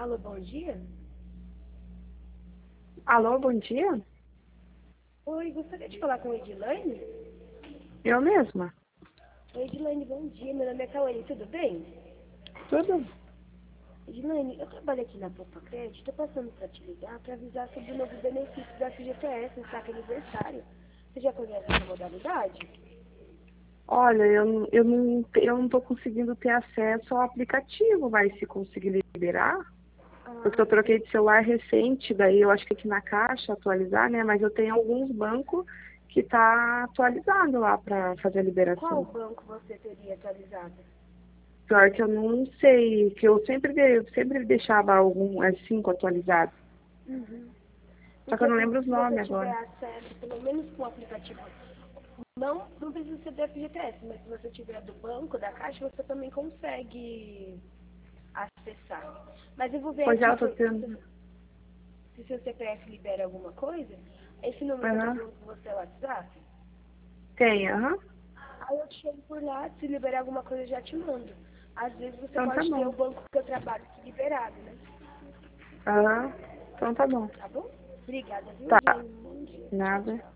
Alô, bom dia? Alô, bom dia? Oi, gostaria de falar com a Edilane? Eu mesma. Oi, Edilane, bom dia. Meu nome é Cauane, tudo bem? Tudo? Edilane, eu trabalho aqui na Poupa Crédito, estou passando para te ligar para avisar sobre o novo benefício da FGTS no saque aniversário. Você já conhece essa modalidade? Olha, eu não tô conseguindo ter acesso ao aplicativo, mas se conseguir liberar, porque Ah, eu troquei de celular recente, daí eu acho que aqui na Caixa atualizar, né? Mas eu tenho alguns bancos que tá atualizado lá para fazer a qual liberação. banco você teria atualizado? Pior que eu não sei, que eu sempre deixava algum S5 atualizado. Uhum. Só que eu Porque não assim, lembro os se você nomes tiver agora. acesso, pelo menos com o aplicativo, não precisa ser do FGTS, mas se você tiver do banco, da Caixa, você também consegue acessar. Mas eu vou ver Pois é, aqui eu tô tendo. se seu CPF libera alguma coisa. Esse número que eu tô Aham. falando com você é o WhatsApp. Tem, aham. Aí eu te chamo por lá, se liberar alguma coisa eu já te mando. Às vezes você Então tá pode ter bom. o banco que eu trabalho aqui liberado, né? Aham. Então tá bom. Tá bom? Obrigada, viu, Tá. Edilene? Bom dia. Tchau, Nada. tchau.